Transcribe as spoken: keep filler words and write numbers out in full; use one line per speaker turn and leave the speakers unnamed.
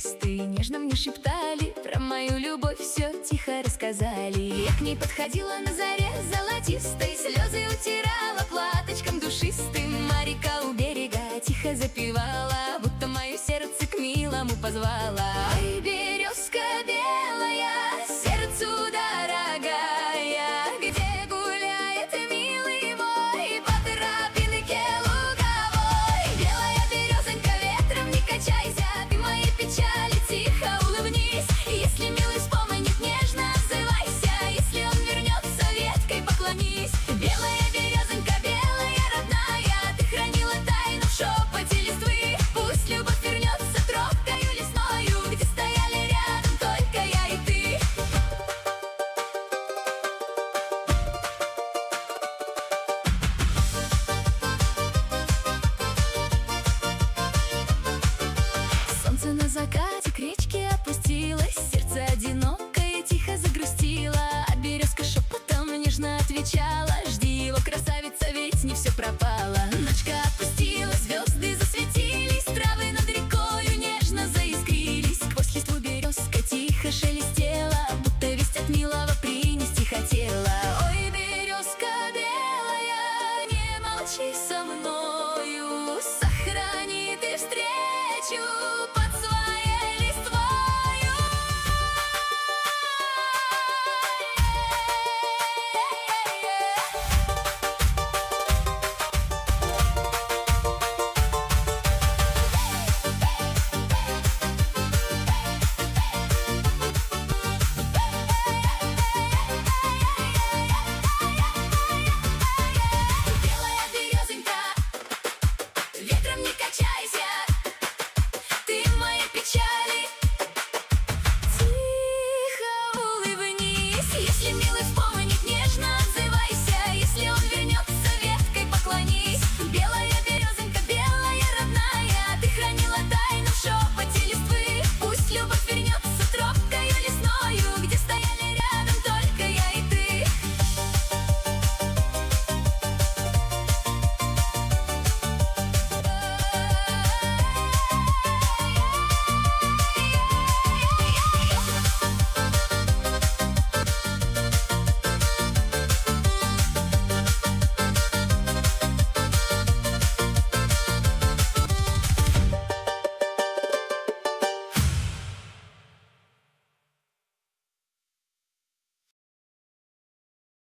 листы нежно мне шептали, про мою любовь все тихо рассказали. Я к ней подходила на заре золотистой, слезы утирала платочком душистым, а река у берега тихо запевала, будто мое сердце к милому позвала. Ой, березка белая, сердцу дорогая, где гуляет милый мой по тропинке луговой? Белая березонька, ветром не качайся, ты моей печали тихо улыбнись. Если милый вспомнит, нежно отзывайся, если он вернется, веткой поклонись. Белая березонька, белая родная, ты хранила тайну в шепоте листвы. Пусть любовь вернется тропкою лесною, где стояли рядом только я и ты. Солнце на закате к речке опустилось, сердце одинокое тихо загрустило, а березка шепотом нежно отвечала: жди его, красавица, ведь не все пропало. Ночка